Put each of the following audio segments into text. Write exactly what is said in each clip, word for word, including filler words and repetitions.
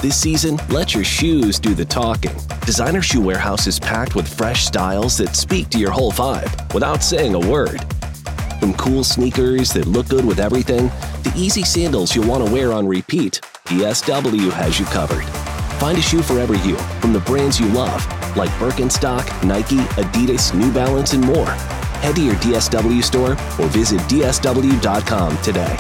This season, let your shoes do the talking. Designer Shoe Warehouse is packed with fresh styles that speak to your whole vibe without saying a word. From cool sneakers that look good with everything, to easy sandals you'll want to wear on repeat, D S W has you covered. Find a shoe for every you from the brands you love, like Birkenstock, Nike, Adidas, New Balance, and more. Head to your D S W store or visit D S W dot com today.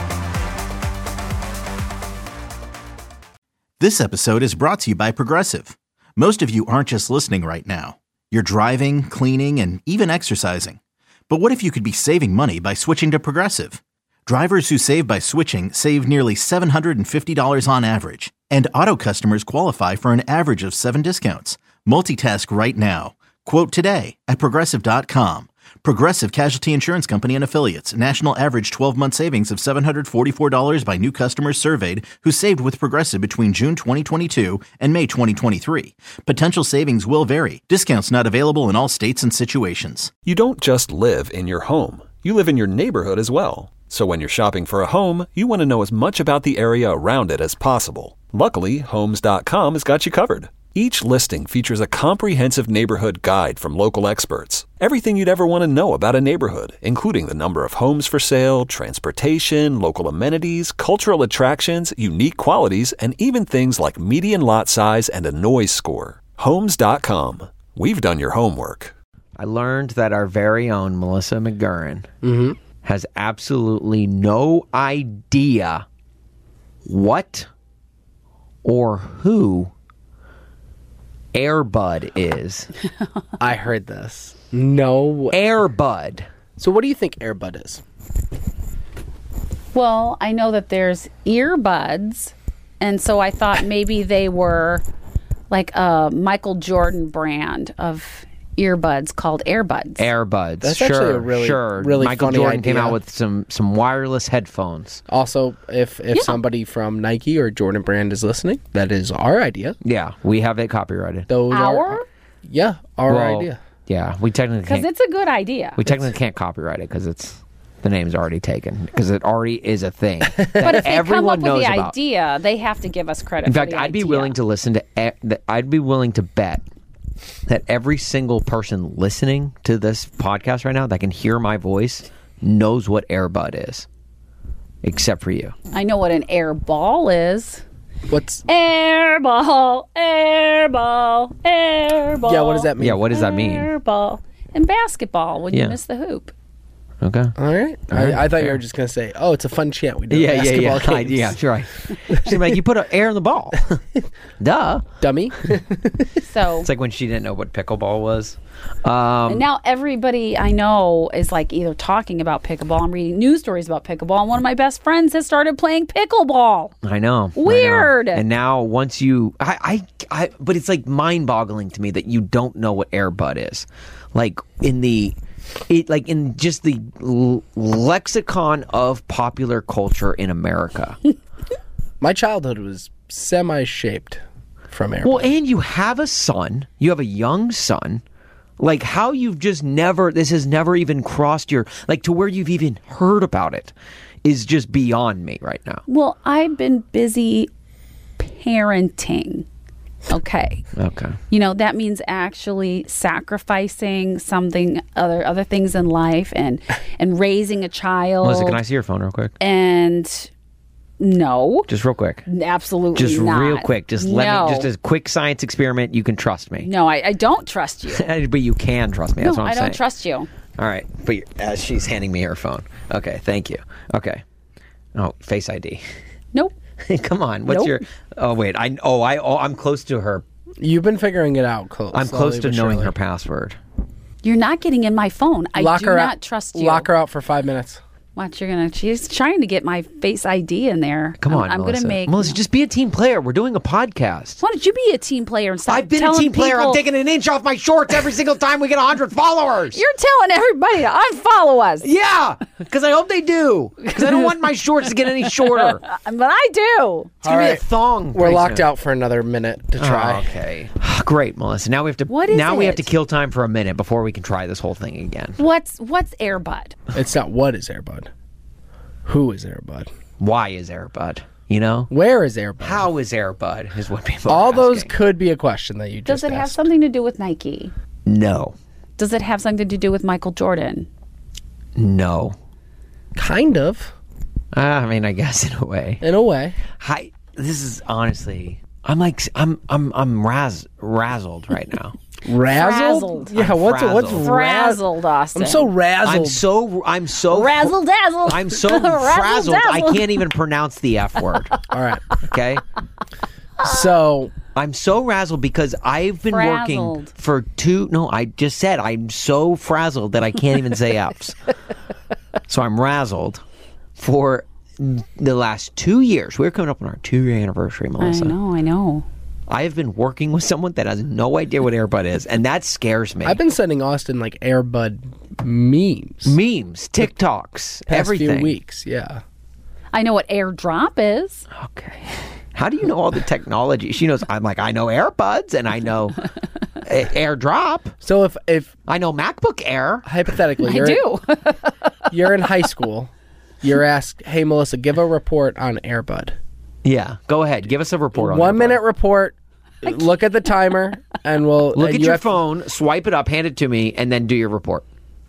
This episode is brought to you by Progressive. Most of you aren't just listening right now. You're driving, cleaning, and even exercising. But what if you could be saving money by switching to Progressive? Drivers who save by switching save nearly seven hundred fifty dollars on average. And auto customers qualify for an average of seven discounts. Multitask right now. Quote today at Progressive dot com. Progressive Casualty Insurance Company and Affiliates. National average twelve-month savings of seven hundred forty-four dollars by new customers surveyed who saved with Progressive between June twenty twenty-two and May twenty twenty-three. Potential savings will vary. Discounts not available in all states and situations. You don't just live in your home. You live in your neighborhood as well. So when you're shopping for a home, you want to know as much about the area around it as possible. Luckily, Homes dot com has got you covered. Each listing features a comprehensive neighborhood guide from local experts. Everything you'd ever want to know about a neighborhood, including the number of homes for sale, transportation, local amenities, cultural attractions, unique qualities, and even things like median lot size and a noise score. Homes dot com. We've done your homework. I learned that our very own Melissa McGurran mm-hmm. has absolutely no idea what or who Air Bud is. I heard this. No. Air Bud. So what do you think Air Bud is? Well, I know that there's earbuds, and so I thought maybe they were like a Michael Jordan brand of earbuds called Airbuds. Airbuds. That's sure, actually a really, sure. really Michael funny Jordan idea. came out with some some wireless headphones. Also, if if Yeah. somebody from Nike or Jordan Brand is listening, that is our idea. Yeah, we have it copyrighted. Those Our? are yeah, our Well, idea. Yeah, we technically Because can't. it's a good idea. We technically can't copyright it because it's the name's already taken because it already is a thing. But if they come everyone up with knows the about. idea, they have to give us credit. In for fact, the I'd be idea. willing to listen to. e- that- I'd be willing to bet that every single person listening to this podcast right now that can hear my voice knows what Airbud is, except for you. I know what an air ball is. What's Air ball, air ball, air ball. yeah? What does that mean? Yeah, what does that mean? Air ball. In basketball, when Yeah. you miss the hoop. Okay. All right. All right, I, I thought you fair. were just gonna say, "Oh, it's a fun chant we do." Yeah, at yeah, yeah. basketball I- games. yeah, that's right. She's like, you put a air in the ball. Duh. dummy. So It's like when she didn't know what pickleball was. Um, and now everybody I know is like either talking about pickleball. I'm reading news stories about pickleball, and one of my best friends has started playing pickleball. I know. I know. Weird. And now once you, I, I, I, but it's like mind-boggling to me that you don't know what Airbud is. Like in the, it like in just the l- lexicon of popular culture in America. My childhood was semi-shaped from Air Well, Bud. and you have a son. You have a young son. Like how you've just never, this has never even crossed your, like to where you've even heard about it is just beyond me right now. Well, I've been busy parenting. Okay. Okay. You know, that means actually sacrificing something, other other things in life, and and raising a child. Melissa, can I see your phone real quick? And no, Just real quick. absolutely Just not. real quick. Just let No. me, just a quick science experiment. You can trust me. No, I, I don't trust you. But you can trust me. That's no, what I'm I don't saying. trust you. All right. But you're, as she's handing me her phone. Okay. Thank you. Okay. Oh, Face I D. Nope. Come on. What's Nope. your? Oh wait. I oh I oh I'm close to her. You've been figuring it out. Close. I'm close slowly to but knowing surely. her password. You're not getting in my phone. I Lock do her not out. trust you. Lock her out for five minutes. Watch, you're gonna. She's trying to get my Face I D in there. Come I'm, on, I'm Melissa. gonna make. Melissa, just be a team player. We're doing a podcast. Why don't you be a team player and stop I've been a telling team player. people- I'm taking an inch off my shorts every single time we get one hundred followers. You're telling everybody to unfollow us. Yeah, because I hope they do. Because I don't want my shorts to get any shorter. But I do. It's gonna All be a right. thong. We're pretty locked soon. out for another minute to try. Oh, okay. Great, Melissa. Now we have to. What is now we have to it? kill time for a minute before we can try this whole thing again. What's what's Airbud? It's not what is Airbud. Who is Airbud? Why is Airbud? You know? Where is Airbud? How is Airbud? Is what people All are those asking. could be a question that you just Does it have asked. something to do with Nike? No. Does it have something to do with Michael Jordan? No. Kind of, Uh, I mean, I guess in a way. in a way. Hi. This is honestly. I'm like I'm I'm I'm raz, razzled right now. Razzled? Frazzled. Yeah, I'm what's what's frazzled. Frazzled, Austin. I'm so razzled. I'm so I'm so razzle dazzle. I'm so frazzled. I can't even pronounce the F word. All right. Okay. So I'm so razzled because I've been working Frazzled. for two. No, I just said I'm so frazzled that I can't even say F's. So I'm razzled for the last two years. We're coming up on our two-year anniversary, I Melissa. know, I know. I have been working with someone that has no idea what Airbud is, and that scares me. I've been sending Austin like Airbud memes memes, TikToks, past everything. few weeks. Yeah. I know what airdrop is. Okay. How do you know all the technology? She knows. I'm like, I know AirBuds and I know a- AirDrop. So if if I know MacBook Air. hypothetically I you're do. you're in high school, you're asked, "Hey Melissa, give a report on Airbud." Yeah. Go ahead. Give us a report on One AirBud. minute report. Look at the timer, and we'll Look and at you your have to- phone, swipe it up, hand it to me, and then do your report.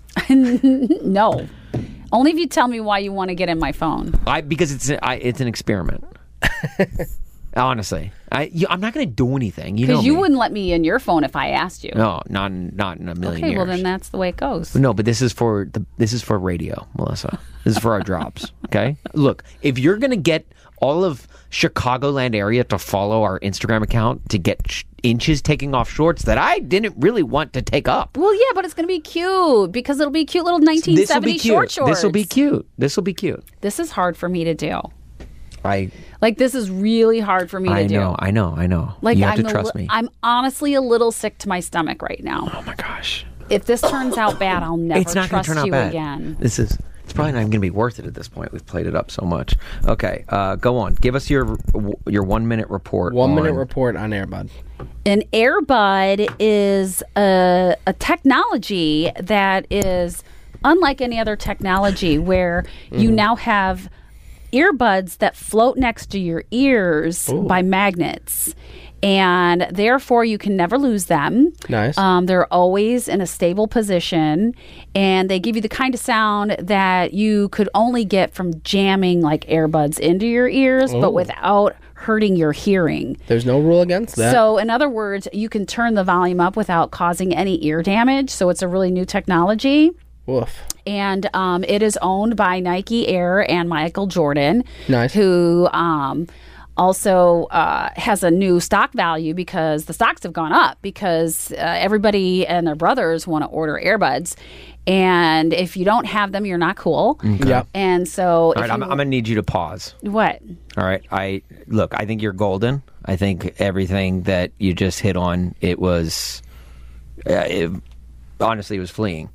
No. Only if you tell me why you want to get in my phone. I because it's a, I, it's an experiment. Honestly, I you, I'm not going to do anything. You know Because you me. wouldn't let me in your phone if I asked you. No, not in- not in a million Okay, years. well then that's the way it goes. No, but this is for the this is for radio, Melissa. This is for our drops. Okay, look, if you're gonna get all of Chicagoland area to follow our Instagram account to get sh- inches taking off shorts that I didn't really want to take up. Well, yeah, but it's going to be cute because it'll be cute little nineteen This will seventies be cute. short shorts. This will be cute. This will be cute. This is hard for me to do. I Like this is really hard for me I to do. know. I know. I know. Like you have I'm to a trust li- me. I'm honestly a little sick to my stomach right now. Oh my gosh. If this turns out bad, I'll never It's not going trust to turn out you bad. again. This is. It's probably not even going to be worth it at this point. We've played it up so much. Okay, uh, go on. Give us your your one minute report. one minute on- report on Airbud. An AirBud is a, a technology that is unlike any other technology where you now have earbuds that float next to your ears by magnets. And therefore, you can never lose them. Nice. Um, they're always in a stable position, and they give you the kind of sound that you could only get from jamming like earbuds into your ears, but without hurting your hearing. There's no rule against that. So, in other words, you can turn the volume up without causing any ear damage. So, it's a really new technology. Woof. And um, it is owned by Nike Air and Michael Jordan, Nice. who um, also uh, has a new stock value because the stocks have gone up because uh, everybody and their brothers want to order earbuds. And if you don't have them, you're not cool. Yep. And so, All if right, I'm, you- I'm going to need you to pause. what? All right, I look. I think you're golden. I think everything that you just hit on, it was, uh, it, honestly, it was fleeing.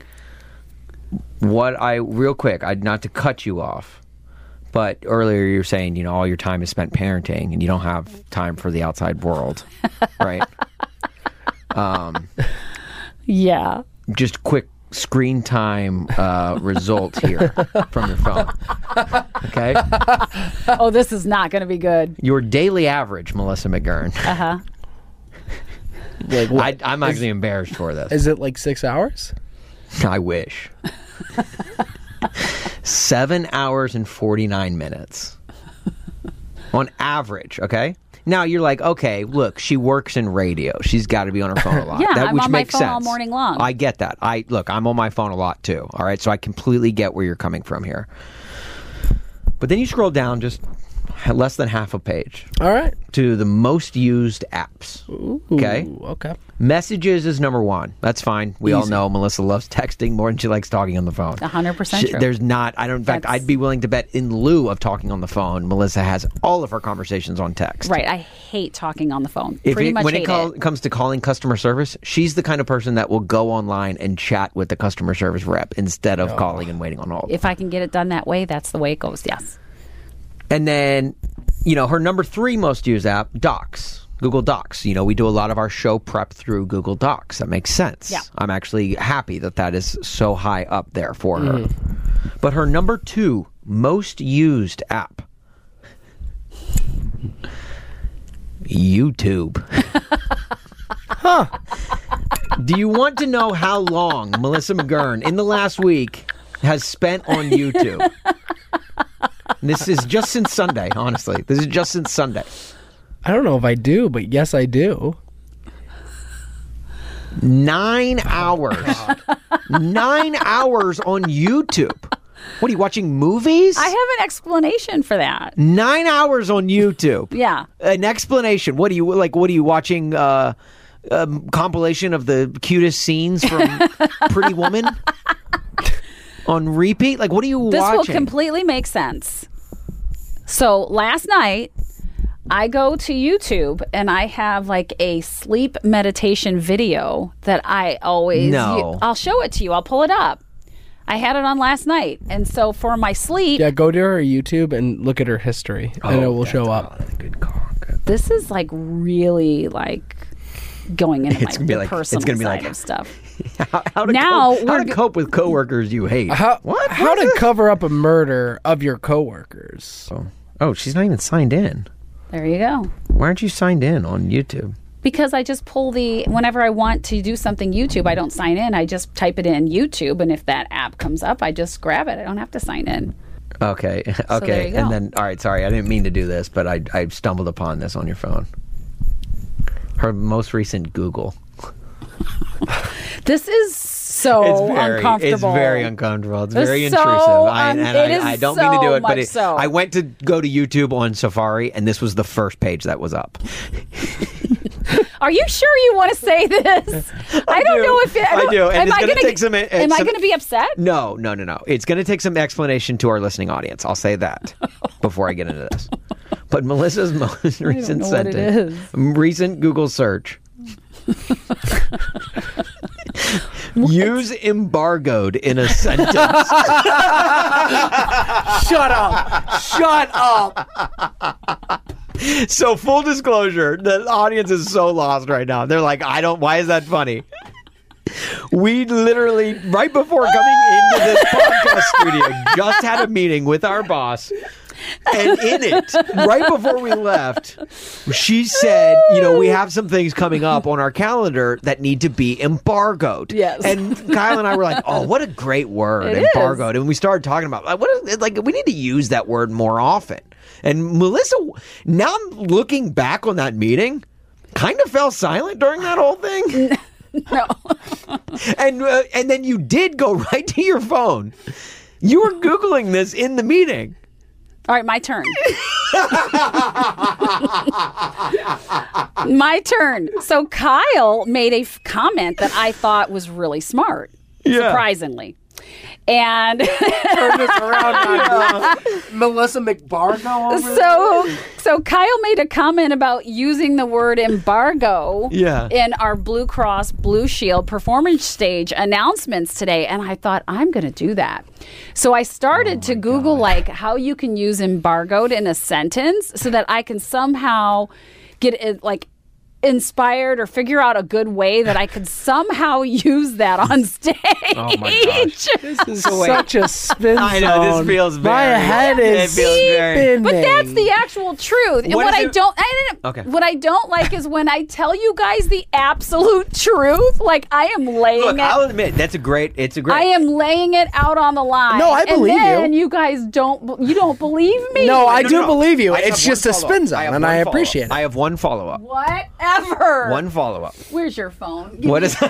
What I real quick, I not to cut you off, but earlier you were saying, you know, all your time is spent parenting, and you don't have time for the outside world, right? Um, Yeah. just quick screen time uh, result here from your phone. Okay, Oh, this is not going to be good. your daily average, Melissa McGurn. Uh huh. Like, what? I, I'm actually embarrassed for this. Is it like six hours? I wish. Seven hours and forty-nine minutes. On average, okay? Now you're like, okay, look, she works in radio. She's got to be on her phone a lot. Yeah, that, I'm which on my makes phone sense. all morning long. I get that. I look, I'm on my phone a lot too. All right, so I completely get where you're coming from here. But then you scroll down just less than half a page All right. to the most used apps. Okay? Ooh, okay. Messages is number one. That's fine. We all Easy. know Melissa loves texting more than she likes talking on the phone. one hundred percent She- true. There's not. I don't. In fact, That's- I'd be willing to bet in lieu of talking on the phone, Melissa has all of her conversations on text. Right. I hate talking on the phone. If Pretty it, much when hate it, call, it. comes to calling customer service, she's the kind of person that will go online and chat with the customer service rep instead of calling and waiting on hold. If I can get it done that way, that's the way it goes. Yes. And then, you know, her number three most used app, Docs. Google Docs. You know, we do a lot of our show prep through Google Docs. That makes sense. Yeah. I'm actually happy that that is so high up there for her. But her number two most used app, YouTube. Huh. Do you want to know how long Melissa McGurn in the last week has spent on YouTube? This is just since Sunday, honestly. This is just since Sunday. I don't know if I do, but yes, I do. Nine hours. Nine hours on YouTube. What are you watching, movies? I have an explanation for that. Nine hours on YouTube. Yeah. An explanation. What are you like? What are you watching? Uh, um, compilation of the cutest scenes from Pretty Woman on repeat. Like, what are you This watching? will completely make sense. So last night, I go to YouTube and I have like a sleep meditation video that I always. No. I'll show it to you. I'll pull it up. I had it on last night, and so for my sleep, Yeah, go to her YouTube and look at her history, and it will show up. Good call. Good. this is like really like going into It's my gonna be the like- personal it's gonna be side like- of stuff. How, how to Now cope, how we're to g- cope with coworkers you hate? How, What? How What to is it? cover up a murder of your coworkers? Oh. oh, she's not even signed in. There you go. Why aren't you signed in on YouTube? Because I just pull the whenever I want to do something YouTube, I don't sign in. I just type it in YouTube, and if that app comes up, I just grab it. I don't have to sign in. Okay. there Okay. you And go. then, all right. Sorry, I didn't mean to do this, but I I stumbled upon this on your phone. Her most recent Google. This is so It's very, uncomfortable. It's very uncomfortable. It's It's very so intrusive. I, un- and it I, is I don't mean to do so it, but much it, so. I went to go to YouTube on Safari, and this was the first page that was up. Are you sure you want to say this? I, don't do. know if it, I don't- do, and am it's I gonna gonna take some- uh, Am I some- going to be upset? No, no, no, no. It's going to take some explanation to our listening audience. I'll say that before I get into this. But Melissa's most recent know what it sentence, is. recent Google search. Use embargoed in a sentence. Shut up! Shut up! So full disclosure, the audience is so lost right now. They're like, I don't, why is that funny? We literally, right before coming into this podcast studio, just had a meeting with our boss. And in it, right before we left, she said, you know, we have some things coming up on our calendar that need to be embargoed. Yes. And Kyle and I were like, oh, what a great word, It is. embargoed. And we started talking about, like, what is, like, we need to use that word more often. And Melissa, now I'm looking back on that meeting, kind of fell silent during that whole thing. No. And uh, and then you did go right to your phone. You were Googling this in the meeting. All right, my turn. My turn. So Kyle made a f- comment that I thought was really smart, Yeah. surprisingly. And Turn this around on Melissa McBargo over there. so so Kyle made a comment about using the word embargo Yeah. in our Blue Cross Blue Shield performance stage announcements today, and I thought I'm going to do that. So I started to Google like how you can use embargoed in a sentence so that I can somehow get it like inspired or figure out a good way that I could somehow use that on stage. Oh my gosh. This is such a spin I know, this zone. feels My very- head it is feels very- spinning. But that's the actual truth. And What what, is I it- don't I didn't Okay. what I don't like is when I tell you guys the absolute truth. Like I am laying Look, it I'll admit that's a great. It's a great. I am laying it out on the line. No, I believe and then you. you guys don't you don't believe me? No, I No, do no, no. believe you. I have It's one just a follow-up. spin zone, have and one I follow-up. appreciate it. I have one follow up. Whatever. One follow up. Where's your phone? What is?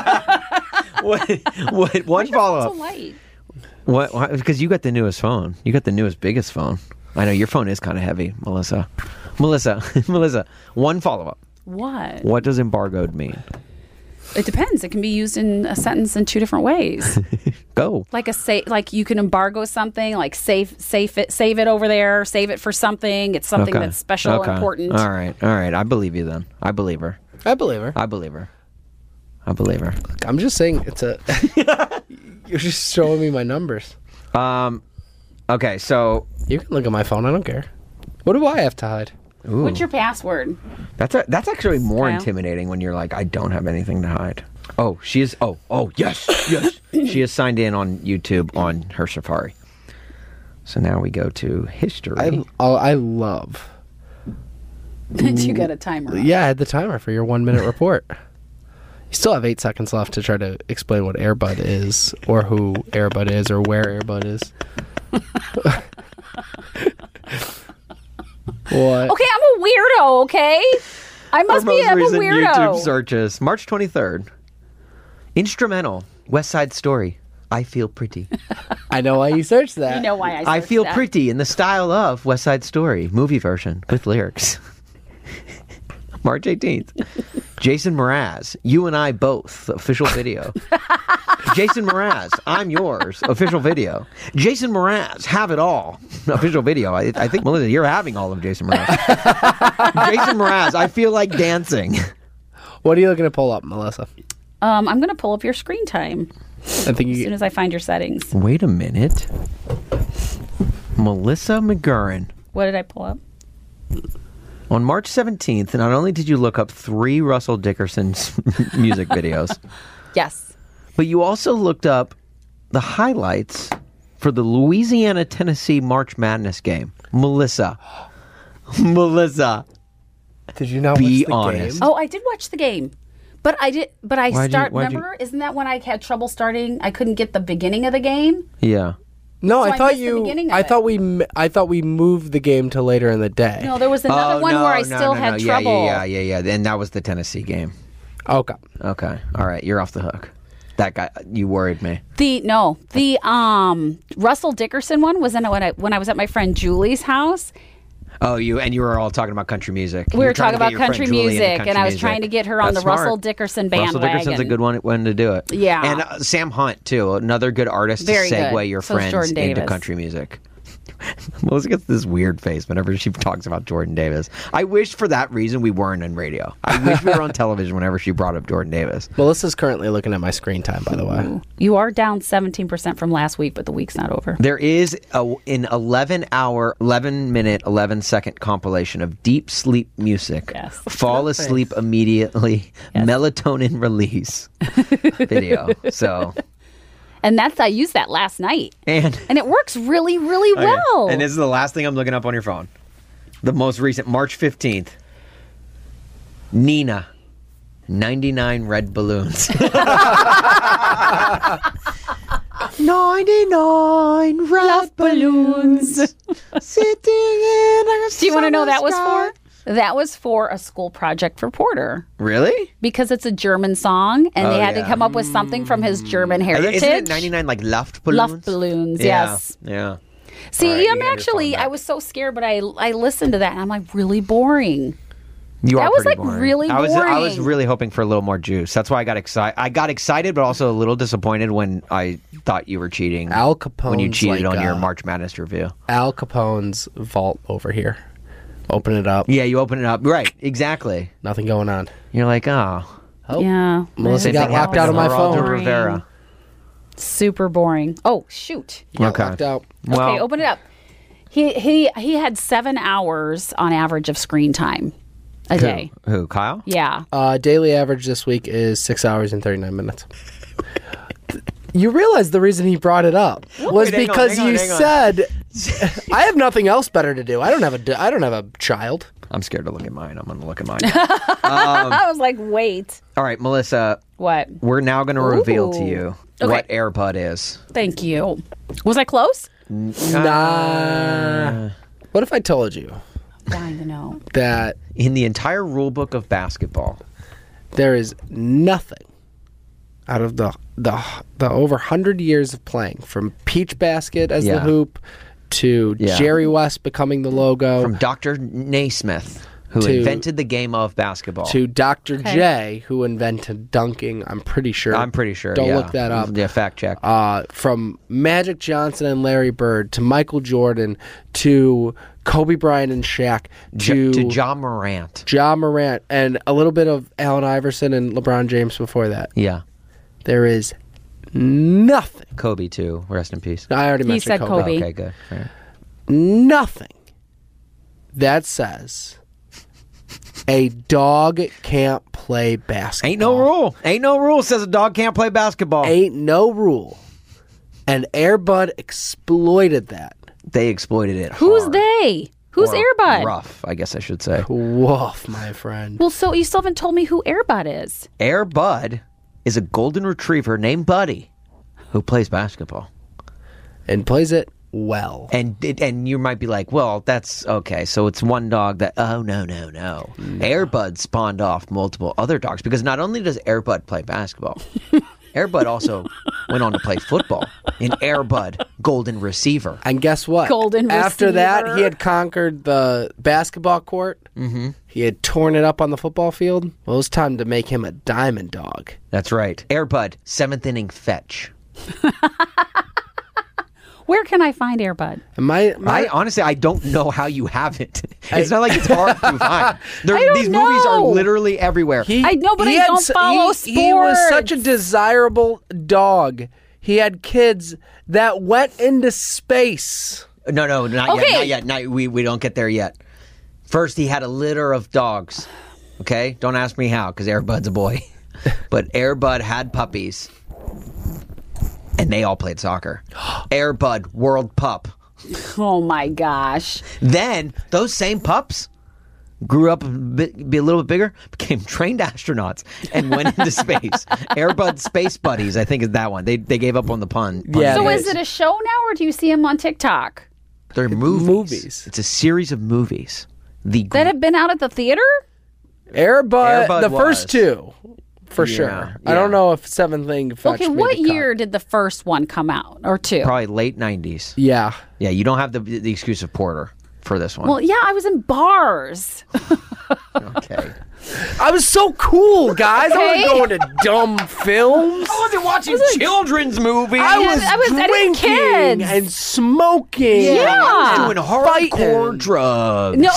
what? What? One follow So up. light. What? Why- Because you got the newest phone. You got the newest, biggest phone. I know your phone is kind of heavy, Melissa. Melissa, Melissa. One follow up. What? What does embargoed mean? It depends. It can be used in a sentence in two different ways. Go. Like a say, like you can embargo something, like save, save it, save it over there, save it for something. It's something Okay. that's special or Okay. important. All right. All right. I believe you then. I believe her. I believe her. I believe her. I believe her. I'm just saying it's a. You're just showing me my numbers. Um. Okay. So You can look at my phone. I don't care. What do I have to hide? ooh, What's your password? that's a, that's actually more Kyle? intimidating when you're like, I don't have anything to hide. Oh, she is. Oh, oh, yes, yes. She is signed in on YouTube on her Safari. So now we go to history. I I love You got a timer. on. Yeah, I had the timer for your one minute report. You still have eight seconds left to try to explain what Airbud is, or who Airbud is, or where Airbud is. What? Okay, I'm a weirdo. Okay, I must Our be. most I'm a recent weirdo. YouTube searches. March twenty-third. Instrumental. West Side Story. I Feel Pretty. I know why you searched that. You know why I? I searched Feel that. Pretty in the style of West Side Story. Movie version with lyrics. March eighteenth. Jason Mraz. You and I both. Official video. Jason Mraz. I'm yours. Official video. Jason Mraz. Have it all. Official video. I, I think, Melissa, you're having all of Jason Mraz. Jason Mraz. I feel like dancing. What are you looking to pull up, Melissa? Um, I'm gonna pull up your screen time I think as soon you. as I find your settings. Wait a minute. Melissa McGurran. What did I pull up? On March seventeenth, not only did you look up three Russell Dickerson's music videos, Yes. but you also looked up the highlights for the Louisiana-Tennessee March Madness game. Melissa. Melissa. Did you not Be watch the honest. game? Oh, I did watch the game, but I did. But I Why'd you- start. why'd you- remember, isn't that when I had trouble starting? I couldn't get the beginning of the game. Yeah. No, So I I thought missed the you. beginning of I it. thought we. m- I thought we moved the game to later in the day. No, there was another Oh, one no, where I no, still no, had no. trouble. Yeah, yeah, yeah, yeah. And that was the Tennessee game. Okay. Okay. All right. You're off the hook. That guy, you worried me. The no, the um Russell Dickerson one was in when I when I was at my friend Julie's house. Oh, you and you were all talking about country music. We You were trying talking to get about your friend country Julie into music, country and I was music. trying to get her on That's the Russell smart. Dickerson Russell Dickerson's a bandwagon. good one, one to do it. Yeah. And uh, Sam Hunt, too, another good artist Very to segue good. your So is friends Jordan into Davis. country music. Melissa gets this weird face whenever she talks about Jordan Davis. I wish for that reason we weren't in radio. I wish we were on television whenever she brought up Jordan Davis. Melissa's currently looking at my screen time, by the way. You are down seventeen percent from last week, but the week's not over. There is a, an eleven hour, eleven minute, eleven second compilation of deep sleep music. Yes. Fall asleep immediately, melatonin release video. So, And that's I used that last night, and and it works really, really well. And this is the last thing I'm looking up on your phone. The most recent, March fifteenth. Nina, ninety-nine red balloons. ninety-nine red balloons sitting in a Do you want to know summer that was sky. for? That was for a school project for Porter Really? because it's a German song, and they Oh, had yeah. to come up with something from his German heritage. Isn't it ninety-nine like Luft balloons? Luft balloons, Yeah, yes. Yeah. See, All right, you I'm got your actually, phone back. I was so scared, but I I listened to that, and I'm like, really boring. You That are was, pretty like, boring. really I was I was boring. really hoping for a little more juice. That's why I got excited. I got excited, but also a little disappointed when I thought you were cheating. Al Capone's when you cheated like, on your uh, March Madness review. Al Capone's vault over here. Open it up. Yeah, you open it up. Right, exactly. Nothing going on. You're like, oh. Oh. Yeah. Melissa Same got thing locked happened out to of my Geraldo phone. Rivera. Super boring. Oh, shoot. You got Okay. locked out. Well, Okay, open it up. He he he had seven hours on average of screen time a day. Who? Who? Kyle? Yeah. Uh, daily average this week is six hours and thirty-nine minutes. You realize the reason he brought it up was Wait, hang on, because hang on, you hang on. said, "I have nothing else better to do. I don't have a, d- I don't have a child." I'm scared to look at mine. I'm going to look at mine. I was like, wait. All right, Melissa, What? we're now going to reveal to Ooh. you Okay. what AirBud is. Thank you. Was I close? Nah. What if I told you Dying to know. that In the entire rule book of basketball, there is nothing out of the the the over hundred years of playing, from Peach Basket as Yeah. the hoop to Yeah. Jerry West becoming the logo from Doctor Naismith, who To- invented the game of basketball. to Doctor Okay. J, who invented dunking. I'm pretty sure. I'm pretty sure. Don't yeah. look that up. Yeah, fact check. Uh, from Magic Johnson and Larry Bird to Michael Jordan to Kobe Bryant and Shaq to to John Morant. Ja Morant and a little bit of Allen Iverson and LeBron James before that. Yeah. There is nothing. Kobe, too. Rest in peace. I already He mentioned said Kobe. Kobe. Okay, good. All right. Nothing that says a dog can't play basketball. Ain't no rule. Ain't no rule says a dog can't play basketball. Ain't no rule. And AirBud exploited that. They exploited it Who's hard. they? Who's Or Airbud? Rough, I guess I should say. Woof, my friend. Well, so you still haven't told me who Airbud is. Air Bud is a golden retriever named Buddy who plays basketball. And plays it well. And it, and you might be like, well, that's okay. So it's one dog that, oh, no, no, no. no. Air Bud spawned off multiple other dogs because not only does Air Bud play basketball, Air Bud also went on to play football in Air Bud Golden Receiver. And guess what? Golden After that, receiver. he had conquered the basketball court. Mm-hmm. He had torn it up on the football field. Well, it was time to make him a diamond dog. That's right. Air Bud, seventh inning fetch. Where can I find Airbud? And my, my I honestly, I don't know how you have it. It's not like it's hard to find. There- I don't these movies are know. literally everywhere. He, I know, but he I had don't s- follow he, He was such a sports. desirable dog. He had kids that went into space. No, no, not yet. Okay. Not yet. Not, we, we don't get there yet. First, he had a litter of dogs. Okay? Don't ask me how, because Airbud's a boy. But Airbud had puppies. And they all played soccer. Airbud, world pup. Oh my gosh. Then, those same pups grew up a bit, be a little bit bigger, became trained astronauts, and went into space. Airbud Space Buddies, I think is that one. They they gave up on the pun. pun Yeah, So it is it a show now, or do you see him on TikTok They're movies. movies. It's a series of movies. The that have been out at the theater? Airbud, Airbud the was. first two, for Yeah, sure. yeah. I don't know if Seventh Thing Fetch Okay, made what the cut. year did the first one come out, or two? probably late nineties. Yeah. Yeah, you don't have the the excuse of Porter for this one. Well, yeah, I was in bars. Okay. I was so cool, guys. I Okay. wasn't going to dumb films. I wasn't watching children's movies. I Yeah, was I was dating drinking kids. and smoking. Yeah. I was doing hardcore Fighting. drugs. No,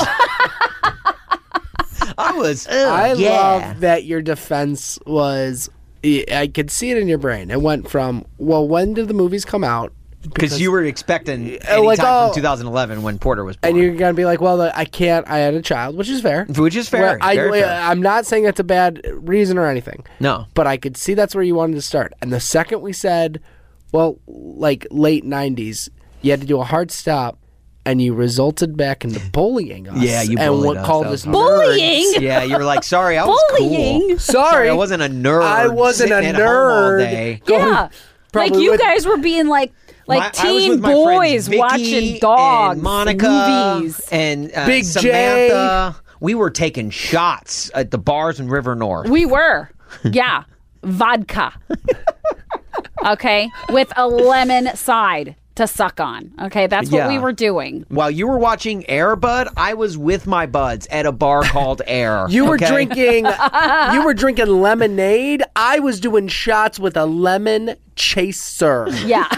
I was. I yeah. love that your defense was. I could see it in your brain. It went from, well, when did the movies come out? Because you were expecting Uh, any like, time oh. from twenty eleven when Porter was born. And you're gonna be like, well, I can't. I had a child, which is fair. Which is fair. Where I, Very fair. I'm not saying that's a bad reason or anything. No. But I could see that's where you wanted to start. And the second we said, well, like late nineties, you had to do a hard stop, and you resulted back into bullying us. Yeah, you and bullied what us. called That us was hard. bullying. Yeah, you were like, sorry, I was Bullying? cool. Sorry, I wasn't a nerd. I wasn't a sitting at home all nerd. day. Going- Yeah, like probably you with- guys were being like like My- I was teen with my boys friends Vicky watching dogs, and Monica, movies. and uh, Big Samantha. We were taking shots at the bars in River North. We were, yeah, vodka. Okay, with a lemon side to suck on. Okay, that's what Yeah. we were doing. While you were watching Air Bud, I was with my buds at a bar called Air. You were okay? drinking. You were drinking lemonade. I was doing shots with a lemon chaser. Yeah.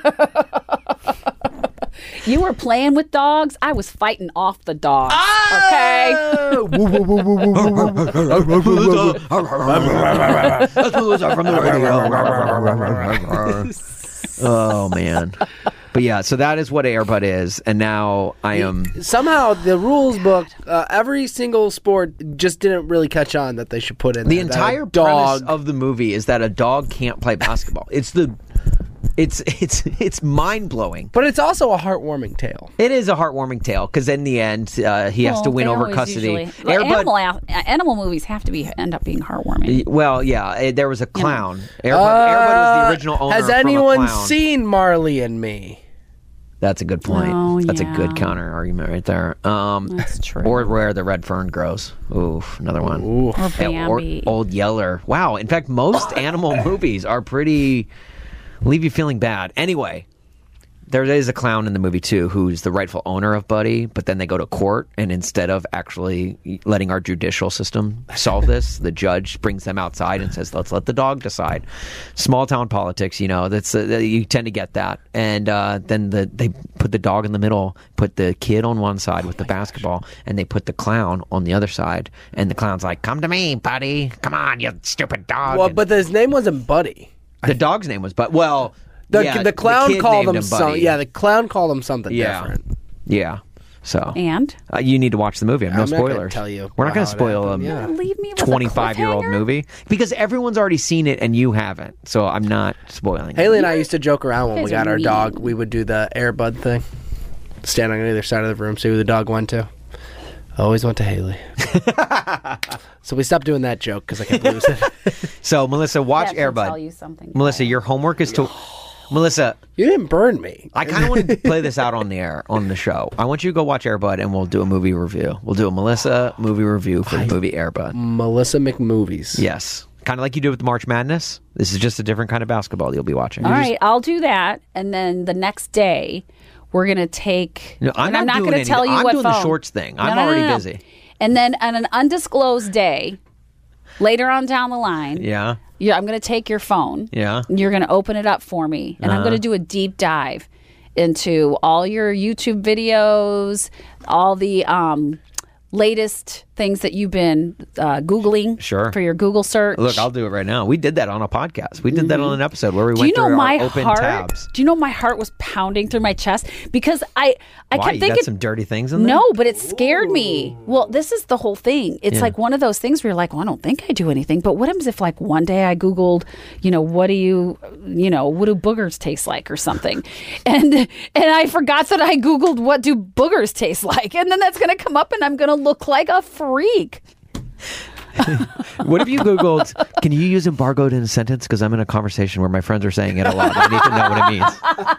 You were playing with dogs. I was fighting off the dogs. Okay. Oh man. But yeah, so that is what Air Bud is, and now I am. Somehow the rules book, uh, every single sport just didn't really catch on that they should put in The there, that a entire dog. premise of the movie is that a dog can't play basketball. It's the, it's it's it's mind blowing. But it's also a heartwarming tale. It is a heartwarming tale because in the end, uh, he has Well, to win they over always custody. usually- well, Air Bud- animal, a- animal movies have to be end up being heartwarming. well, yeah, eh, there was a clown. Air Bud, Air Bud was the original owner. Has from a anyone clown. seen Marley and Me? That's a good point. Oh, That's a yeah. good counter argument right there. Um, That's true. Or where the red fern grows. Oof, another one. Ooh. Or Yeah, or Bambi. Old Yeller. Wow. In fact, most animal movies are pretty leave you feeling bad. Anyway, there is a clown in the movie too who's the rightful owner of Buddy, but then they go to court, and instead of actually letting our judicial system solve this, the judge brings them outside and says, let's let the dog decide. Small town politics, you know, that's uh, you tend to get that. And uh, then the, they put the dog in the middle, put the kid on one side with the basketball, and they put the clown on the other side. And the clown's like, come to me, buddy. Come on, you stupid dog. Well, And but his name wasn't Buddy. the dog's name was Bud. Well, The yeah, the clown kid called named him some. Buddy. Yeah, the clown called him something Yeah. different. Yeah. So And uh, you need to watch the movie. I have no I'm not gonna spoilers. tell you We're not going how to it spoil happened, a yeah. leave me with a twenty-five-year-old cliffhanger? movie because everyone's already seen it and you haven't. So I'm not spoiling. Haley it. and I used to joke around when You we guys got are our mean. dog. We would do the Air Bud thing. stand on either side of the room, see who the dog went to. I always went to Haley. So we stopped doing that joke because I kept losing. So, Melissa, watch That should Air Bud. tell you something. Melissa, your homework is to... Melissa, You didn't burn me. I kind of want to play this out on the air, on the show. I want you to go watch Air Bud, and we'll do a movie review. We'll do a Melissa movie review for the movie Air Bud. Melissa McMovies. Yes. Kind of like you did with March Madness. This is just a different kind of basketball you'll be watching. All right, I'll do that, and then the next day we're gonna take. No, I'm and not I'm not doing gonna any- tell you I'm what doing the phone. shorts thing. No, I'm no, no, already no, no. busy. And then on an undisclosed day, later on down the line, Yeah. yeah, I'm gonna take your phone. Yeah. You're gonna open it up for me, and I'm Uh-huh. gonna do a deep dive into all your YouTube videos, all the um, latest things that you've been uh, Googling Sure. for your Google search. Look, I'll do it right now. We did that on a podcast. We did that on an episode where we Do went you know through my our open heart? tabs. Do you know my heart was pounding through my chest because I I Why? kept You thinking got some dirty things in there? no, but it scared me. Well, this is the whole thing. It's Yeah. like one of those things where you're like, well, I don't think I do anything. But what happens if like one day I Googled, you know, what do you, you know, what do boogers taste like or something? And and I forgot that I Googled what do boogers taste like. And then that's going to come up and I'm going to look like a freak. What if you Googled, can you use embargoed in a sentence? Because I'm in a conversation where my friends are saying it a lot. I need to know what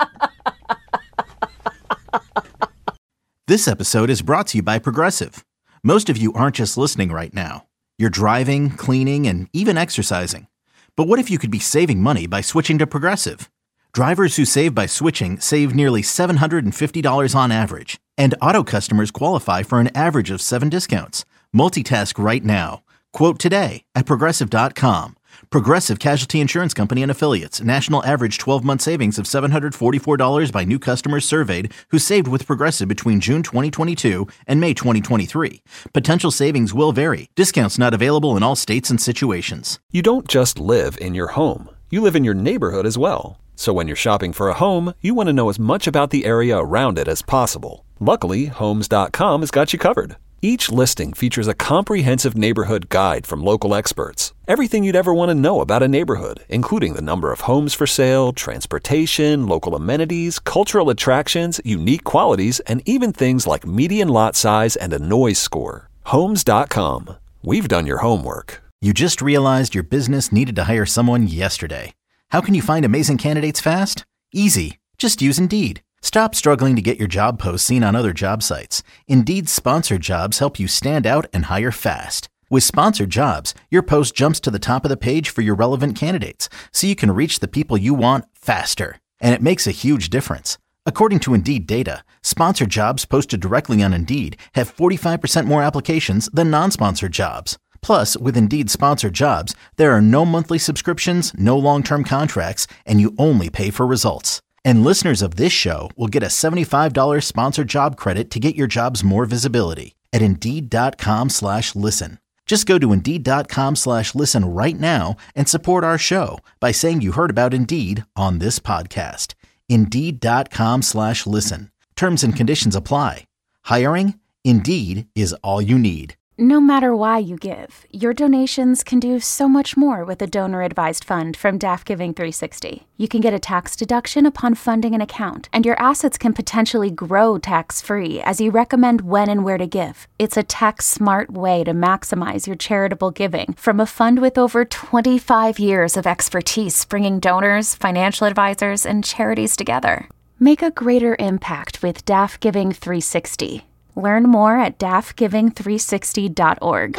it means. This episode is brought to you by Progressive. Most of you aren't just listening right now. You're driving, cleaning, and even exercising. But what if you could be saving money by switching to Progressive? Drivers who save by switching save nearly seven hundred fifty dollars on average. And auto customers qualify for an average of seven discounts. Multitask right now. Quote today at Progressive dot com. Progressive Casualty Insurance Company and Affiliates. National average twelve-month savings of seven hundred forty-four dollars by new customers surveyed who saved with Progressive between June twenty twenty-two and May twenty twenty-three. Potential savings will vary. Discounts not available in all states and situations. You don't just live in your home. You live in your neighborhood as well. So when you're shopping for a home, you want to know as much about the area around it as possible. Luckily, Homes dot com has got you covered. Each listing features a comprehensive neighborhood guide from local experts. Everything you'd ever want to know about a neighborhood, including the number of homes for sale, transportation, local amenities, cultural attractions, unique qualities, and even things like median lot size and a noise score. Homes dot com. We've done your homework. You just realized your business needed to hire someone yesterday. How can you find amazing candidates fast? Easy. Just use Indeed. Stop struggling to get your job posts seen on other job sites. Indeed's sponsored jobs help you stand out and hire fast. With sponsored jobs, your post jumps to the top of the page for your relevant candidates, so you can reach the people you want faster. And it makes a huge difference. According to Indeed data, sponsored jobs posted directly on Indeed have forty-five percent more applications than non-sponsored jobs. Plus, with Indeed sponsored jobs, there are no monthly subscriptions, no long-term contracts, and you only pay for results. And listeners of this show will get a seventy-five dollars sponsored job credit to get your jobs more visibility at Indeed.com slash listen. Just go to Indeed.com slash listen right now and support our show by saying you heard about Indeed on this podcast. Indeed.com slash listen. Terms and conditions apply. Hiring? Indeed is all you need. No matter why you give, your donations can do so much more with a donor-advised fund from D A F Giving three sixty. You can get a tax deduction upon funding an account, and your assets can potentially grow tax-free as you recommend when and where to give. It's a tax-smart way to maximize your charitable giving from a fund with over twenty-five years of expertise bringing donors, financial advisors, and charities together. Make a greater impact with D A F Giving three sixty. Learn more at D A F giving three sixty dot org.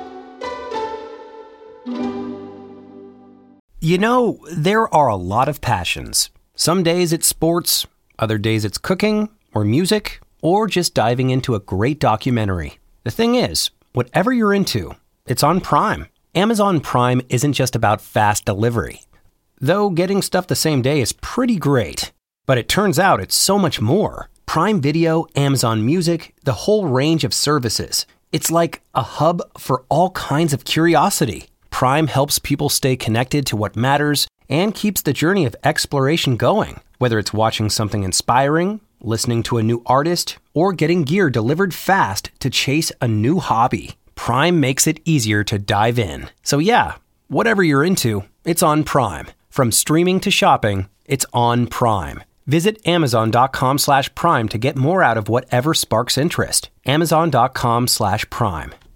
You know, there are a lot of passions. Some days it's sports, other days it's cooking, or music, or just diving into a great documentary. The thing is, whatever you're into, it's on Prime. Amazon Prime isn't just about fast delivery. Though getting stuff the same day is pretty great. But it turns out it's so much more. Prime Video, Amazon Music, the whole range of services. It's like a hub for all kinds of curiosity. Prime helps people stay connected to what matters and keeps the journey of exploration going. Whether it's watching something inspiring, listening to a new artist, or getting gear delivered fast to chase a new hobby, Prime makes it easier to dive in. So yeah, whatever you're into, it's on Prime. From streaming to shopping, it's on Prime. Visit amazon.com slash prime to get more out of whatever sparks interest. Amazon.com slash prime.